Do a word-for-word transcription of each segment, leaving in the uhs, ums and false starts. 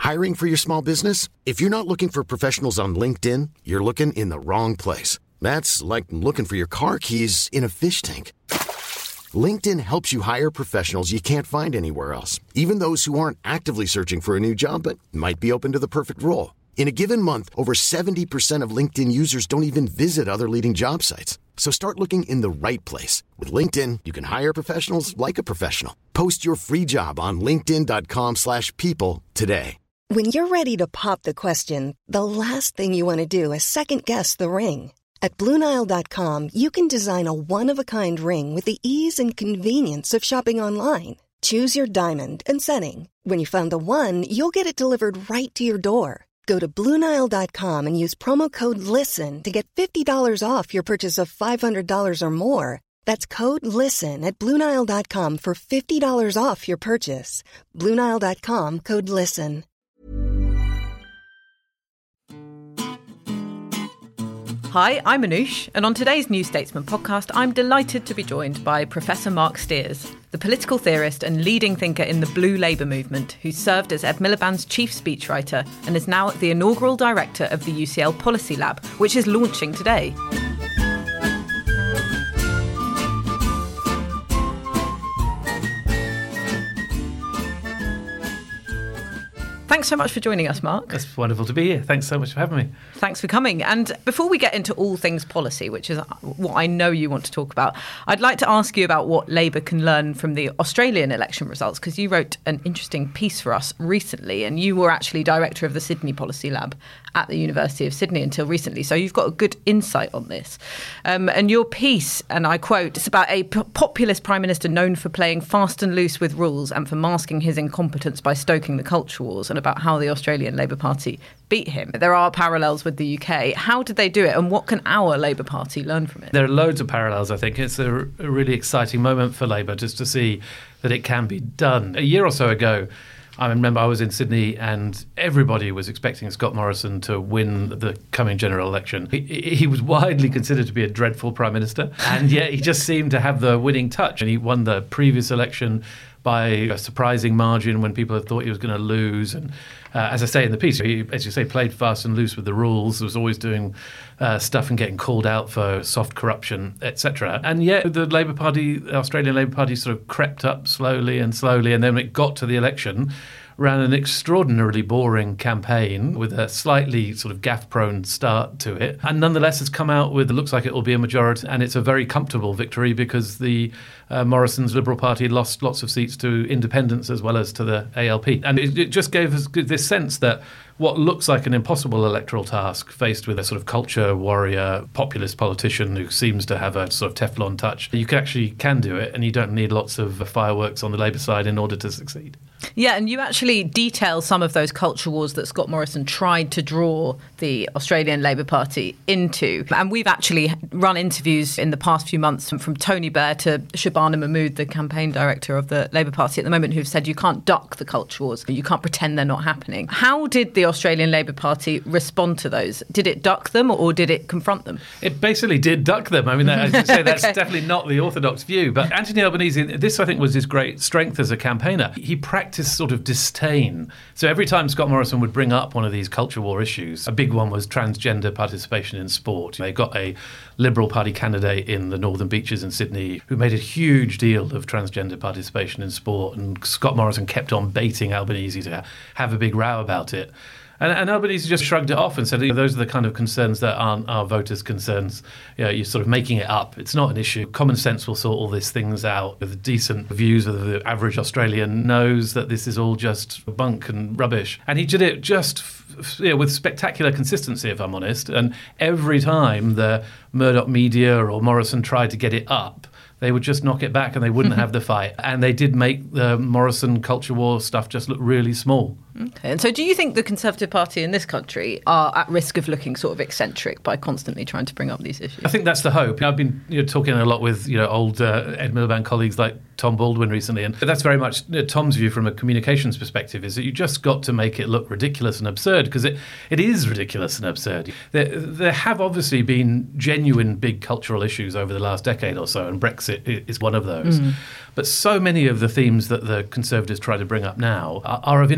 Hiring for your small business? If you're not looking for professionals on LinkedIn, you're looking in the wrong place. That's like looking for your car keys in a fish tank. LinkedIn helps you hire professionals you can't find anywhere else, even those who aren't actively searching for a new job but might be open to the perfect role. In a given month, over seventy percent of LinkedIn users don't even visit other leading job sites. So start looking in the right place. With LinkedIn, you can hire professionals like a professional. Post your free job on linkedin.com slash people today. When you're ready to pop the question, the last thing you want to do is second-guess the ring. At Blue Nile dot com, you can design a one-of-a-kind ring with the ease and convenience of shopping online. Choose your diamond and setting. When you find the one, you'll get it delivered right to your door. Go to Blue Nile dot com and use promo code LISTEN to get fifty dollars off your purchase of five hundred dollars or more. That's code LISTEN at Blue Nile dot com for fifty dollars off your purchase. Blue Nile dot com, code LISTEN. Hi, I'm Anoush, and on today's New Statesman podcast, I'm delighted to be joined by Professor Mark Steers, the political theorist and leading thinker in the Blue Labour movement, who served as Ed Miliband's chief speechwriter and is now the inaugural director of the U C L Policy Lab, which is launching today. Thanks so much for joining us, Mark. It's wonderful to be here. Thanks so much for having me. Thanks for coming. And before we get into all things policy, which is what I know you want to talk about, I'd like to ask you about what Labour can learn from the Australian election results, because you wrote an interesting piece for us recently, and you were actually director of the Sydney Policy Lab at the University of Sydney until recently. So you've got a good insight on this. Um, and your piece, and I quote, it's about a p- populist prime minister known for playing fast and loose with rules and for masking his incompetence by stoking the culture wars, and about how the Australian Labour Party beat him. There are parallels with the U K. How did they do it, and what can our Labour Party learn from it? There are loads of parallels, I think. It's a, a really exciting moment for Labour just to see that it can be done. A year or so ago, I remember I was in Sydney and everybody was expecting Scott Morrison to win the coming general election. He, he was widely considered to be a dreadful prime minister, and yet he just seemed to have the winning touch. And he won the previous election by a surprising margin when people had thought he was going to lose. And uh, as I say in the piece, he, as you say, played fast and loose with the rules, was always doing uh, stuff and getting called out for soft corruption, et cetera. And yet the Labour Party, the Australian Labour Party, sort of crept up slowly and slowly, and then when it got to the election, ran an extraordinarily boring campaign with a slightly sort of gaffe-prone start to it, and nonetheless has come out with, it looks like it will be a majority, and it's a very comfortable victory because the uh, Morrison's Liberal Party lost lots of seats to independents as well as to the A L P. And it, it just gave us this sense that what looks like an impossible electoral task, faced with a sort of culture warrior, populist politician who seems to have a sort of Teflon touch, you can actually can do it, and you don't need lots of fireworks on the Labour side in order to succeed. Yeah, and you actually detail some of those culture wars that Scott Morrison tried to draw the Australian Labour Party into. And we've actually run interviews in the past few months from, from Tony Blair to Shabana Mahmood, the campaign director of the Labour Party at the moment, who've said you can't duck the culture wars, you can't pretend they're not happening. How did the Australian Labour Party respond to those? Did it duck them or did it confront them? It basically did duck them. I mean, as you say, that's okay. definitely not the orthodox view. But Anthony Albanese, this I think was his great strength as a campaigner. He practiced sort of disdain. So every time Scott Morrison would bring up one of these culture war issues, a big one was transgender participation in sport. They got a Liberal Party candidate in the Northern Beaches in Sydney who made a huge deal of transgender participation in sport, and Scott Morrison kept on baiting Albanese to have a big row about it. And, and Albanese just shrugged it off and said, those are the kind of concerns that aren't our voters' concerns. You know, you're sort of making it up. It's not an issue. Common sense will sort all these things out with decent views. Whether the average Australian knows that this is all just bunk and rubbish. And he did it just you know, with spectacular consistency, if I'm honest. And every time the Murdoch media or Morrison tried to get it up, they would just knock it back and they wouldn't have the fight. And they did make the Morrison culture war stuff just look really small. Okay. And so do you think the Conservative Party in this country are at risk of looking sort of eccentric by constantly trying to bring up these issues? I think that's the hope. I've been you know, talking a lot with you know old uh, Ed Miliband colleagues like Tom Baldwin recently, and that's very much you know, Tom's view from a communications perspective, is that you just got to make it look ridiculous and absurd, because it, it is ridiculous and absurd. There, there have obviously been genuine big cultural issues over the last decade or so, and Brexit is one of those. Mm. But so many of the themes that the Conservatives try to bring up now are, are of interest to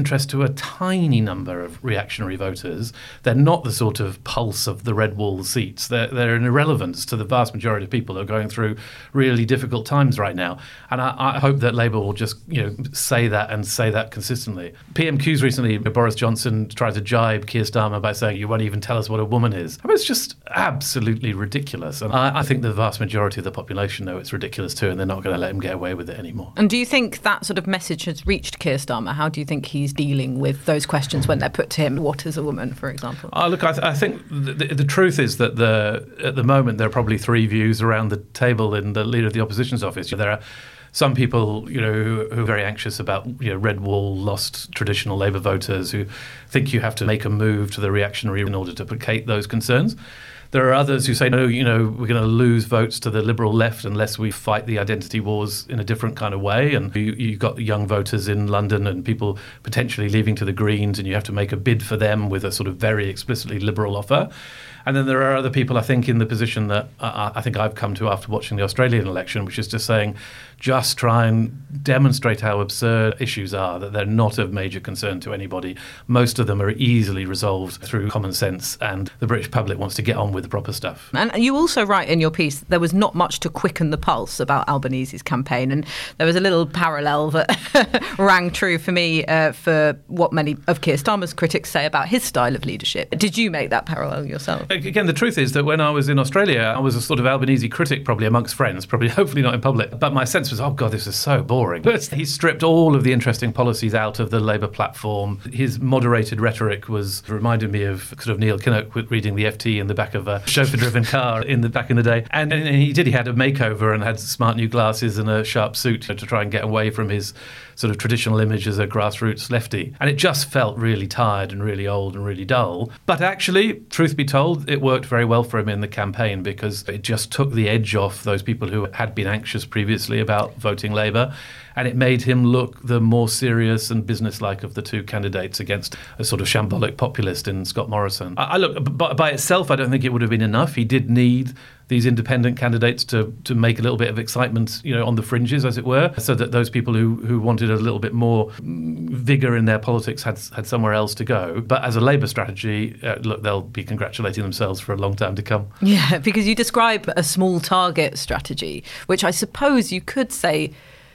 a tiny number of reactionary voters. They're not the sort of pulse of the red wall seats. They're, they're an irrelevance to the vast majority of people who are going through really difficult times right now. And I, I hope that Labour will just, you know, say that and say that consistently. P M Qs recently, Boris Johnson tried to jibe Keir Starmer by saying, you won't even tell us what a woman is. I mean, it's just absolutely ridiculous. And I, I think the vast majority of the population know it's ridiculous too, and they're not going to let him get away with it anymore. And do you think that sort of message has reached Keir Starmer? How do you think he's dealing with those questions when they're put to him? What is a woman, for example? Oh, look, I, th- I think the, the, the truth is that the at the moment there are probably three views around the table in the leader of the opposition's office. There are some people, you know, who, who are very anxious about, you know, red wall, lost traditional Labour voters who think you have to make a move to the reactionary in order to placate those concerns. There are others who say, no, you know, we're going to lose votes to the Liberal left unless we fight the identity wars in a different kind of way. And you, you've got young voters in London and people potentially leaving to the Greens, and you have to make a bid for them with a sort of very explicitly Liberal offer. And then there are other people, I think, in the position that uh, I think I've come to after watching the Australian election, which is just saying, just try and demonstrate how absurd issues are, that they're not of major concern to anybody. Most of them are easily resolved through common sense, and the British public wants to get on with the proper stuff. And you also write in your piece there was not much to quicken the pulse about Albanese's campaign, and there was a little parallel that rang true for me uh, for what many of Keir Starmer's critics say about his style of leadership. Did you make that parallel yourself? Again, the truth is that when I was in Australia, I was a sort of Albanese critic, probably amongst friends, probably hopefully not in public. But my sense was, oh God, this is so boring. But he stripped all of the interesting policies out of the Labour platform. His moderated rhetoric was reminded me of sort of Neil Kinnock reading the F T in the back of a chauffeur-driven car in the back in the day. And, and he did. He had a makeover and had smart new glasses and a sharp suit to try and get away from his sort of traditional image as a grassroots lefty. And it just felt really tired and really old and really dull. But actually, truth be told, it worked very well for him in the campaign because it just took the edge off those people who had been anxious previously about voting Labour. And it made him look the more serious and businesslike of the two candidates against a sort of shambolic populist in Scott Morrison. I, I look, by, by itself, I don't think it would have been enough. He did need these independent candidates to to make a little bit of excitement, you know, on the fringes, as it were, so that those people who, who wanted a little bit more vigour in their politics had had somewhere else to go. But as a Labour strategy, uh, look, they'll be congratulating themselves for a long time to come. Yeah, because you describe a small target strategy, which I suppose you could say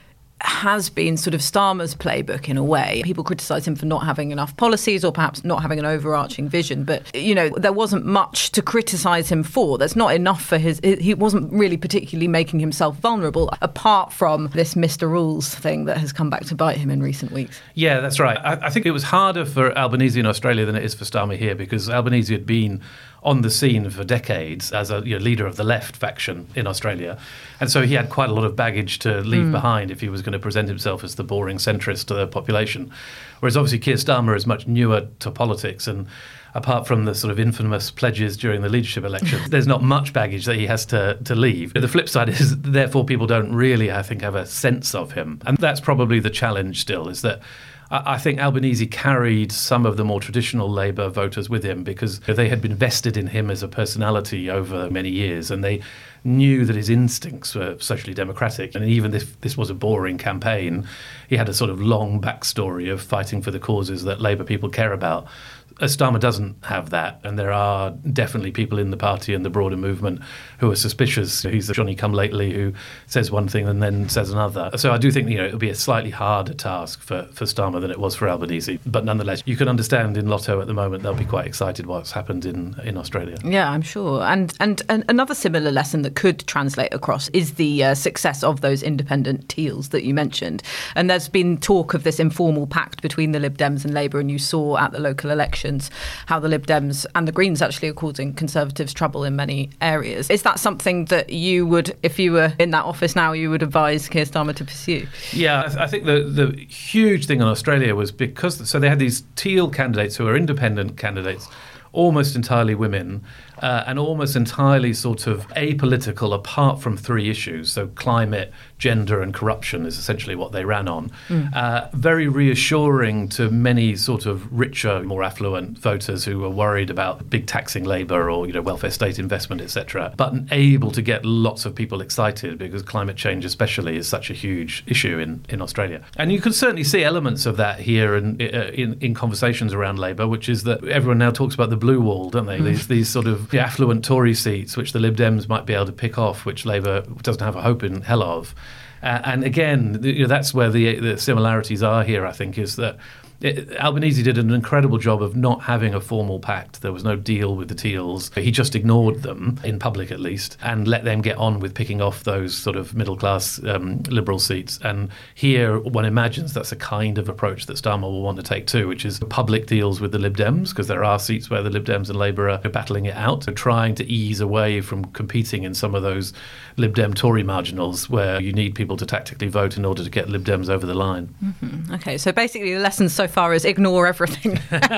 has been sort of Starmer's playbook in a way. People criticise him for not having enough policies or perhaps not having an overarching vision. But, you know, there wasn't much to criticise him for. There's not enough for his... He wasn't really particularly making himself vulnerable, apart from this Mister Rules thing that has come back to bite him in recent weeks. Yeah, that's right. I, I think it was harder for Albanese in Australia than it is for Starmer here, because Albanese had been on the scene for decades as a you know, leader of the left faction in Australia. And so he had quite a lot of baggage to leave mm. behind if he was going to present himself as the boring centrist to the population. Whereas obviously Keir Starmer is much newer to politics, and apart from the sort of infamous pledges during the leadership election, there's not much baggage that he has to, to leave. The flip side is, therefore, people don't really, I think, have a sense of him. And that's probably the challenge still, is that I think Albanese carried some of the more traditional Labour voters with him because they had been vested in him as a personality over many years, and they knew that his instincts were socially democratic. And even if this was a boring campaign, he had a sort of long backstory of fighting for the causes that Labour people care about. Starmer doesn't have that, and there are definitely people in the party and the broader movement who are suspicious. He's the Johnny-come-lately who says one thing and then says another. So I do think, you know, it'll be a slightly harder task for, for Starmer than it was for Albanese. But nonetheless, you can understand in Lotto at the moment they'll be quite excited what's happened in, in Australia. Yeah, I'm sure. And, and and another similar lesson that could translate across is the uh, success of those independent Teals that you mentioned. And there's been talk of this informal pact between the Lib Dems and Labour, and you saw at the local election how the Lib Dems and the Greens actually are causing Conservatives trouble in many areas. Is that something that you would, if you were in that office now, you would advise Keir Starmer to pursue? Yeah, I, th- I think the, the huge thing in Australia was because, so they had these Teal candidates who are independent candidates, almost entirely women, uh, and almost entirely sort of apolitical apart from three issues. So climate, gender and corruption is essentially what they ran on. Mm. Uh, very reassuring to many sort of richer, more affluent voters who were worried about big taxing Labour or, you know, welfare state investment, et cetera, but able to get lots of people excited because climate change especially is such a huge issue in, in Australia. And you can certainly see elements of that here in, in, in conversations around Labour, which is that everyone now talks about the blue wall, don't they? Mm. These, these sort of the affluent Tory seats, which the Lib Dems might be able to pick off, which Labour doesn't have a hope in hell of. Uh, and again, you know, that's where the, the similarities are here, I think, is that It, Albanese did an incredible job of not having a formal pact. There was no deal with the Teals. He just ignored them, in public at least, and let them get on with picking off those sort of middle-class um, Liberal seats. And here, one imagines that's a kind of approach that Starmer will want to take too, which is public deals with the Lib Dems, because there are seats where the Lib Dems and Labour are battling it out, so trying to ease away from competing in some of those Lib Dem Tory marginals where you need people to tactically vote in order to get Lib Dems over the line. Mm-hmm. OK, so basically the lessons so far as ignore everything.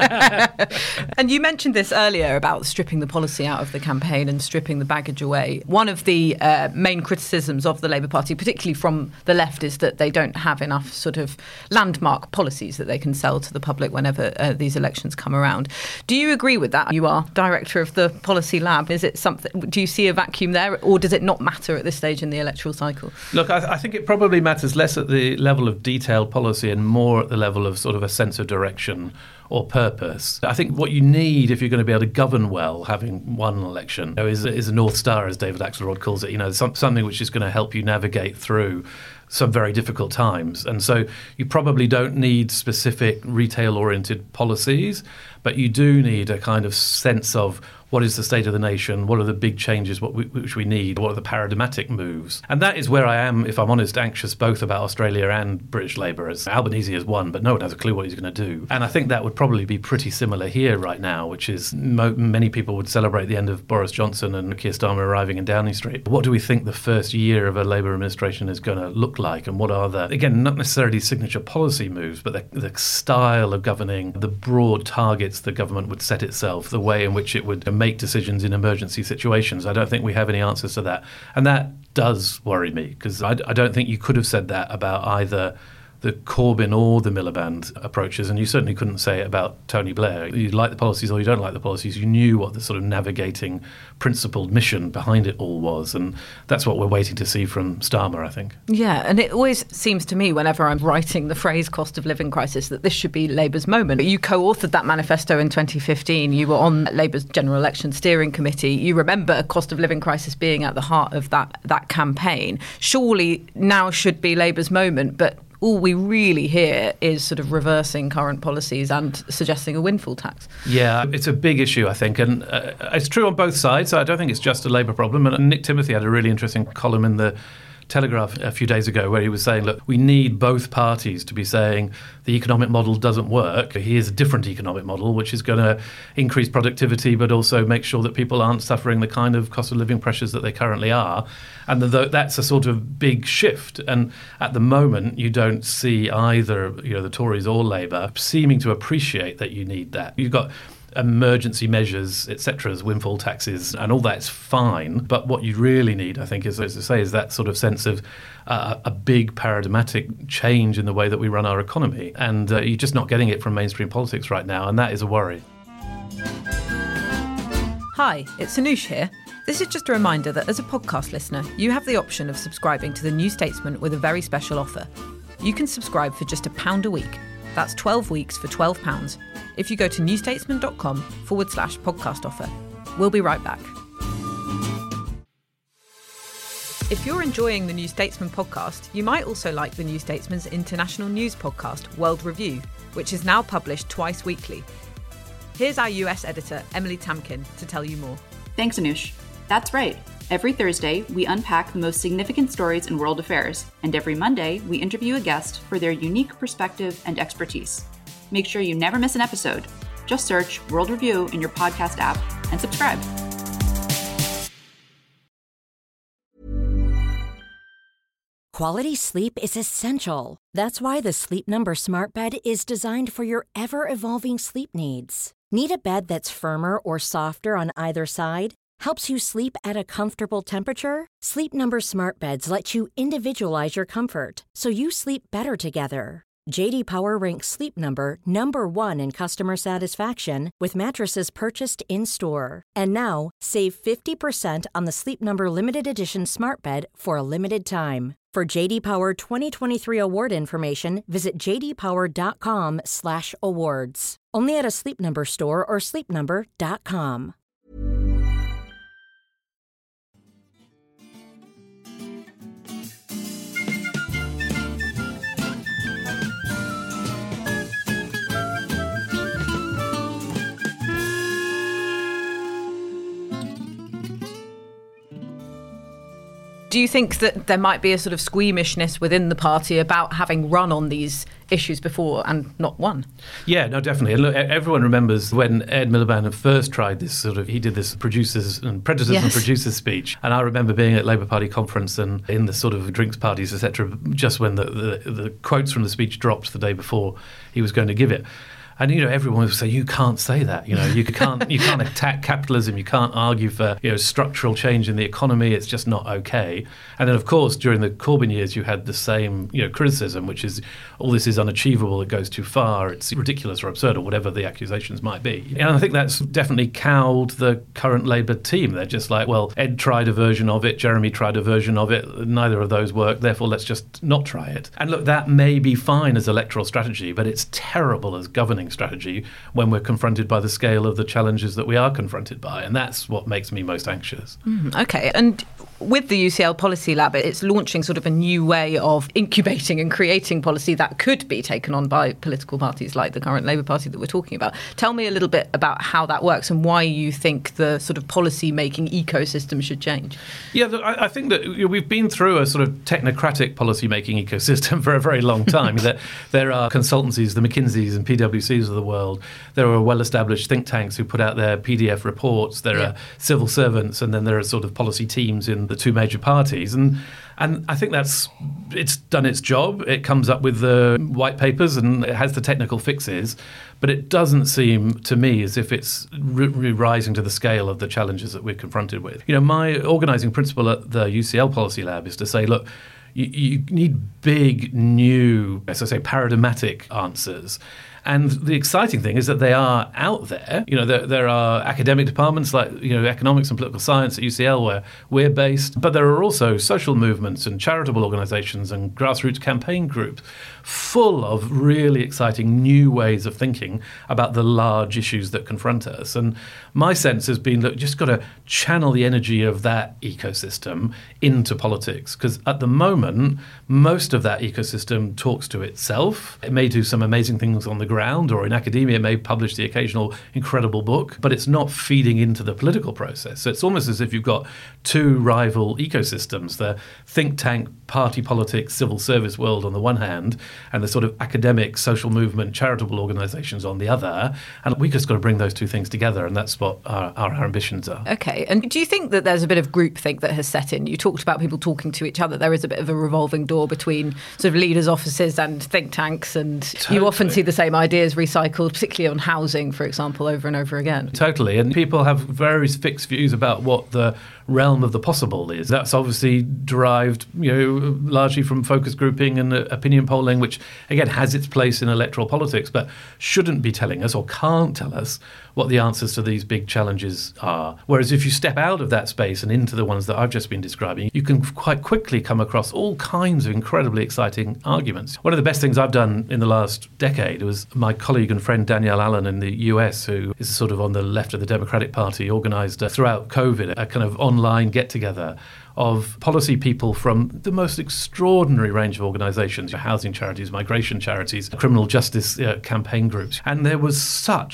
And you mentioned this earlier about stripping the policy out of the campaign and stripping the baggage away. One of the uh, main criticisms of the Labour Party, particularly from the left, is that they don't have enough sort of landmark policies that they can sell to the public whenever uh, these elections come around. Do you agree with that? You are director of the Policy Lab. Is it something? Do you see a vacuum there, or does it not matter at this stage in the electoral cycle? Look, I, th- I think it probably matters less at the level of detailed policy and more at the level of sort of a sense of direction or purpose. I think what you need if you're going to be able to govern well, having won an election, you know, is, is a North Star, as David Axelrod calls it, you know, some, something which is going to help you navigate through some very difficult times. And so you probably don't need specific retail-oriented policies, but you do need a kind of sense of what is the state of the nation, what are the big changes what we, which we need, what are the paradigmatic moves. And that is where I am, if I'm honest, anxious both about Australia and British Labour. As Albanese has won, but no one has a clue what he's going to do. And I think that would probably be pretty similar here right now, which is mo- many people would celebrate the end of Boris Johnson and Keir Starmer arriving in Downing Street. What do we think the first year of a Labour administration is going to look like? And what are the, again, not necessarily signature policy moves, but the, the style of governing, the broad targets the government would set itself, the way in which it would make decisions in emergency situations. I don't think we have any answers to that. And that does worry me, because I, I don't think you could have said that about either the Corbyn or the Miliband approaches, and you certainly couldn't say it about Tony Blair. You like the policies or you don't like the policies. You knew what the sort of navigating principled mission behind it all was, and that's what we're waiting to see from Starmer, I think. Yeah, and it always seems to me whenever I'm writing the phrase cost of living crisis that this should be Labour's moment. You co-authored that manifesto in twenty fifteen. You were on Labour's General Election Steering Committee. You remember a cost of living crisis being at the heart of that, that campaign. Surely now should be Labour's moment, but all we really hear is sort of reversing current policies and suggesting a windfall tax. Yeah, it's a big issue, I think. And uh, it's true on both sides. I don't think it's just a Labour problem. And Nick Timothy had a really interesting column in the Telegraph a few days ago where he was saying, look, we need both parties to be saying the economic model doesn't work. Here's a different economic model which is going to increase productivity but also make sure that people aren't suffering the kind of cost of living pressures that they currently are. And the, that's a sort of big shift. And at the moment, you don't see either, you know, the Tories or Labour seeming to appreciate that you need that. You've got emergency measures, et cetera, as windfall taxes, and all that's fine. But what you really need, I think, is, as I say, is that sort of sense of uh, a big paradigmatic change in the way that we run our economy. And uh, you're just not getting it from mainstream politics right now, and that is a worry. Hi, it's Anoosh here. This is just a reminder that as a podcast listener, you have the option of subscribing to The New Statesman with a very special offer. You can subscribe for just a pound a week. That's twelve weeks for twelve pounds. If you go to newstatesman.com forward slash podcast offer. We'll be right back. If you're enjoying the New Statesman podcast, you might also like the New Statesman's international news podcast, World Review, which is now published twice weekly. Here's our U S editor, Emily Tamkin, to tell you more. Thanks, Anoosh. That's right. Every Thursday, we unpack the most significant stories in world affairs, and every Monday, we interview a guest for their unique perspective and expertise. Make sure you never miss an episode. Just search World Review in your podcast app and subscribe. Quality sleep is essential. That's why the Sleep Number Smart Bed is designed for your ever-evolving sleep needs. Need a bed that's firmer or softer on either side? Helps you sleep at a comfortable temperature? Sleep Number Smart Beds let you individualize your comfort, so you sleep better together. J D Power ranks Sleep Number number one in customer satisfaction with mattresses purchased in-store. And now, save fifty percent on the Sleep Number Limited Edition Smart Bed for a limited time. For J D Power twenty twenty-three award information, visit j d power dot com slash awards. Only at a Sleep Number store or sleep number dot com. Do you think that there might be a sort of squeamishness within the party about having run on these issues before and not won? Yeah, no, definitely. And look, everyone remembers when Ed Miliband first tried this sort of, he did this producers and predators yes. and producers speech. And I remember being at Labour Party conference and in the sort of drinks parties, et cetera, just when the, the, the quotes from the speech dropped the day before he was going to give it. And, you know, everyone would say, you can't say that. You know, you can't you can't attack capitalism. You can't argue for, you know, structural change in the economy. It's just not okay. And then, of course, during the Corbyn years, you had the same, you know, criticism, which is all this is unachievable. It goes too far. It's ridiculous or absurd or whatever the accusations might be. And I think that's definitely cowed the current Labour team. They're just like, well, Ed tried a version of it. Jeremy tried a version of it. Neither of those worked. Therefore, let's just not try it. And look, that may be fine as electoral strategy, but it's terrible as governing strategy when we're confronted by the scale of the challenges that we are confronted by. And that's what makes me most anxious. Mm, okay. And with the U C L Policy Lab, it's launching sort of a new way of incubating and creating policy that could be taken on by political parties like the current Labour Party that we're talking about. Tell me a little bit about how that works and why you think the sort of policy-making ecosystem should change. Yeah, I think that we've been through a sort of technocratic policy-making ecosystem for a very long time. there, there are consultancies, the McKinseys and P W Cs of the world. There are well-established think tanks who put out their P D F reports. There yeah. are civil servants, and then there are sort of policy teams in the two major parties. And and I think that's it's done its job. It comes up with the white papers and it has the technical fixes, but it doesn't seem to me as if it's re- rising to the scale of the challenges that we're confronted with. You know, my organising principle at the U C L Policy Lab is to say, look, you, you need big, new, as I say, paradigmatic answers. And the exciting thing is that they are out there. You know, there, there are academic departments like, you know, economics and political science at U C L where we're based. But there are also social movements and charitable organisations and grassroots campaign groups full of really exciting new ways of thinking about the large issues that confront us. And my sense has been that you've just got to channel the energy of that ecosystem into politics. Because at the moment, most of that ecosystem talks to itself. It may do some amazing things on the ground, or in academia it may publish the occasional incredible book, but it's not feeding into the political process. So it's almost as if you've got two rival ecosystems, the think tank, party politics, civil service world on the one hand, and the sort of academic, social movement, charitable organisations on the other. And we've just got to bring those two things together, and that's what our, our ambitions are. Okay. And do you think that there's a bit of groupthink that has set in? You talked about people talking to each other. There is a bit of a revolving door between sort of leaders' offices and think tanks, and totally. You often see the same ideas recycled, particularly on housing, for example, over and over again. Totally. And people have very fixed views about what the realm of the possible is. That's obviously derived, you know, largely from focus grouping and opinion polling, which again has its place in electoral politics, but shouldn't be telling us or can't tell us what the answers to these big challenges are. Whereas if you step out of that space and into the ones that I've just been describing, you can quite quickly come across all kinds of incredibly exciting arguments. One of the best things I've done in the last decade was my colleague and friend Danielle Allen in the U S, who is sort of on the left of the Democratic Party, organised uh, throughout COVID a kind of online get-together of policy people from the most extraordinary range of organisations, housing charities, migration charities, criminal justice uh, campaign groups. And there was such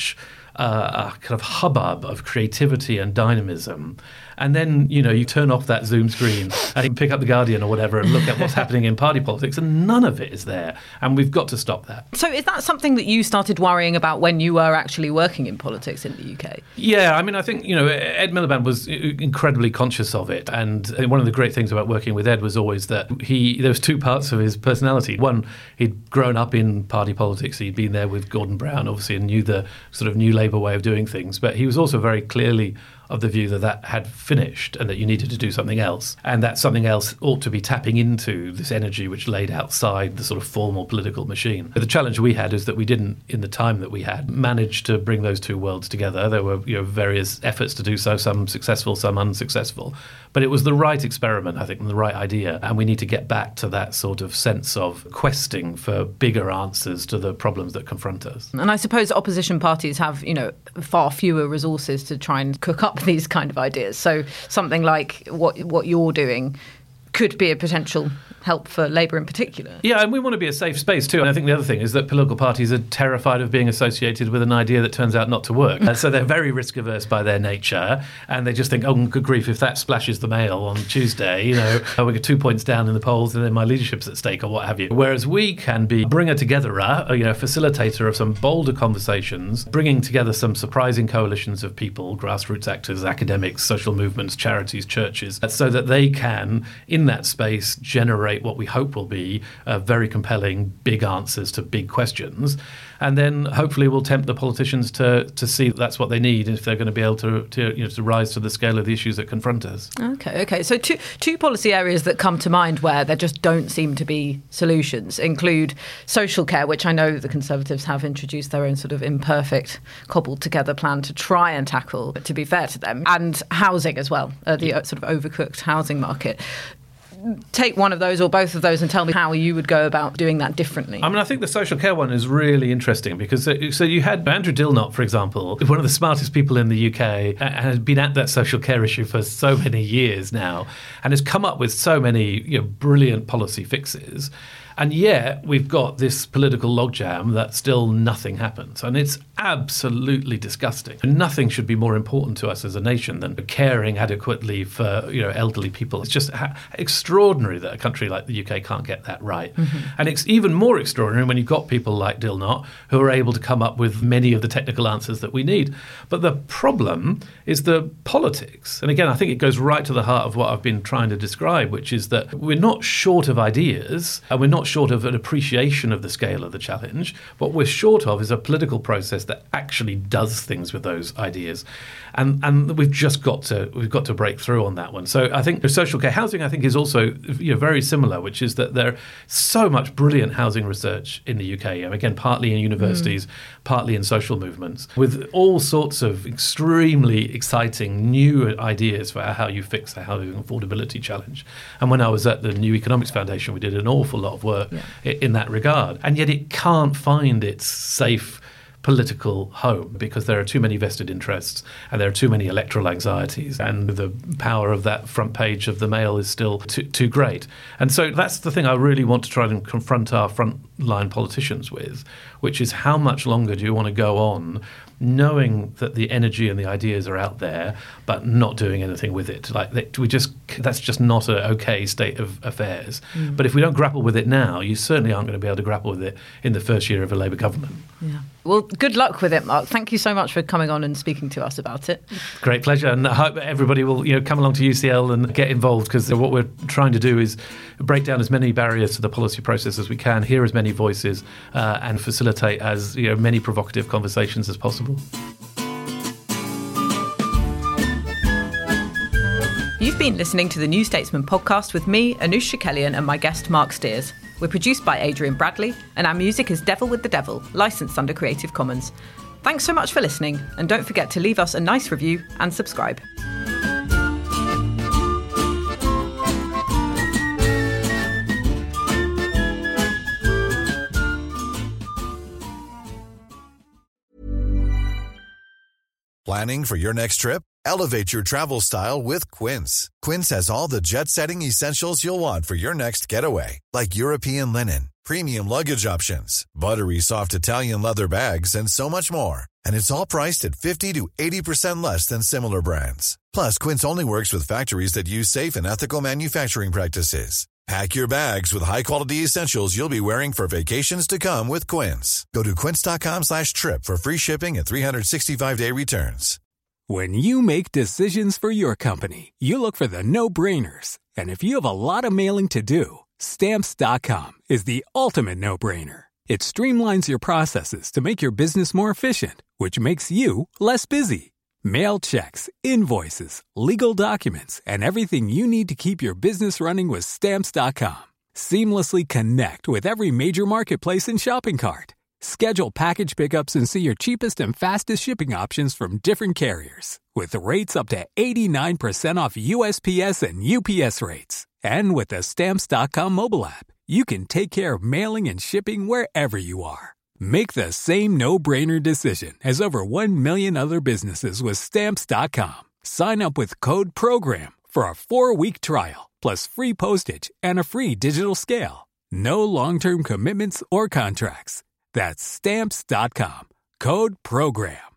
uh, a kind of hubbub of creativity and dynamism. And then, you know, you turn off that Zoom screen and you pick up The Guardian or whatever and look at what's happening in party politics, and none of it is there. And we've got to stop that. So is that something that you started worrying about when you were actually working in politics in the U K? Yeah, I mean, I think, you know, Ed Miliband was incredibly conscious of it. And one of the great things about working with Ed was always that he, there was two parts of his personality. One, he'd grown up in party politics. He'd been there with Gordon Brown, obviously, and knew the sort of New Labour way of doing things. But he was also very clearly of the view that that had finished and that you needed to do something else. And that something else ought to be tapping into this energy which laid outside the sort of formal political machine. But the challenge we had is that we didn't, in the time that we had, manage to bring those two worlds together. There were, you know, various efforts to do so, some successful, some unsuccessful. But it was the right experiment, I think, and the right idea. And we need to get back to that sort of sense of questing for bigger answers to the problems that confront us. And I suppose opposition parties have, you know, far fewer resources to try and cook up these kind of ideas. So something like what what you're doing could be a potential help for Labour in particular. Yeah, and we want to be a safe space too. And I think the other thing is that political parties are terrified of being associated with an idea that turns out not to work. Uh, so they're very risk averse by their nature, and they just think, oh, good grief, if that splashes the Mail on Tuesday, you know, we get two points down in the polls and then my leadership's at stake or what have you. Whereas we can be bringer togetherer, you know, facilitator of some bolder conversations, bringing together some surprising coalitions of people, grassroots actors, academics, social movements, charities, churches, so that they can, in that space, generate what we hope will be uh, very compelling big answers to big questions. And then hopefully we'll tempt the politicians to to see that's what they need if they're going to be able to, to, you know, to rise to the scale of the issues that confront us. Okay, okay. So two, two policy areas that come to mind where there just don't seem to be solutions include social care, which I know the Conservatives have introduced their own sort of imperfect, cobbled together plan to try and tackle, to be fair to them, and housing as well, uh, the yeah. sort of overcooked housing market. Take one of those or both of those and tell me how you would go about doing that differently. I mean, I think the social care one is really interesting because uh, so you had Andrew Dilnot, for example, one of the smartest people in the U K, and has been at that social care issue for so many years now and has come up with so many, you know, brilliant policy fixes. And yet we've got this political logjam that still nothing happens. And it's absolutely disgusting. And nothing should be more important to us as a nation than caring adequately for, you know, elderly people. It's just ha- extraordinary that a country like the U K can't get that right. Mm-hmm. And it's even more extraordinary when you've got people like Dilnot who are able to come up with many of the technical answers that we need. But the problem is the politics. And again, I think it goes right to the heart of what I've been trying to describe, which is that we're not short of ideas and we're not short of an appreciation of the scale of the challenge. What we're short of is a political process that actually does things with those ideas. And and we've just got to we've got to break through on that one. So I think the social care housing I think is also, you know, very similar, which is that there's so much brilliant housing research in the U K. And again, partly in universities, mm. partly in social movements, with all sorts of extremely exciting new ideas for how you fix the housing affordability challenge. And when I was at the New Economics Foundation, we did an awful lot of work yeah. in that regard. And yet it can't find its safe political home because there are too many vested interests and there are too many electoral anxieties, and the power of that front page of the Mail is still too, too great. And so that's the thing I really want to try and confront our frontline politicians with, which is how much longer do you want to go on knowing that the energy and the ideas are out there, but not doing anything with it. Like we just, that's just not an okay state of affairs. Mm. But if we don't grapple with it now, you certainly aren't going to be able to grapple with it in the first year of a Labour government. Yeah. Well, good luck with it, Mark. Thank you so much for coming on and speaking to us about it. Great pleasure, and I hope everybody will, you know, come along to U C L and get involved, because what we're trying to do is break down as many barriers to the policy process as we can, hear as many voices, uh, and facilitate as, you know, many provocative conversations as possible. You've been listening to the New Statesman podcast with me, Anoosh Chakelian, and my guest Mark Steers. We're produced by Adrian Bradley, and our music is Devil with the Devil, licensed under Creative Commons. Thanks so much for listening, and don't forget to leave us a nice review and subscribe. Planning for your next trip? Elevate your travel style with Quince. Quince has all the jet-setting essentials you'll want for your next getaway, like European linen, premium luggage options, buttery soft Italian leather bags, and so much more. And it's all priced at fifty to eighty percent less than similar brands. Plus, Quince only works with factories that use safe and ethical manufacturing practices. Pack your bags with high-quality essentials you'll be wearing for vacations to come with Quince. Go to quince.com slash trip for free shipping and three sixty-five day returns. When you make decisions for your company, you look for the no-brainers. And if you have a lot of mailing to do, Stamps dot com is the ultimate no-brainer. It streamlines your processes to make your business more efficient, which makes you less busy. Mail checks, invoices, legal documents, and everything you need to keep your business running with Stamps dot com. Seamlessly connect with every major marketplace and shopping cart. Schedule package pickups and see your cheapest and fastest shipping options from different carriers, with rates up to eighty-nine percent off U S P S and U P S rates. And with the Stamps dot com mobile app, you can take care of mailing and shipping wherever you are. Make the same no-brainer decision as over one million other businesses with Stamps dot com. Sign up with code PROGRAM for a four-week trial, plus free postage and a free digital scale. No long-term commitments or contracts. That's Stamps dot com. Code PROGRAM.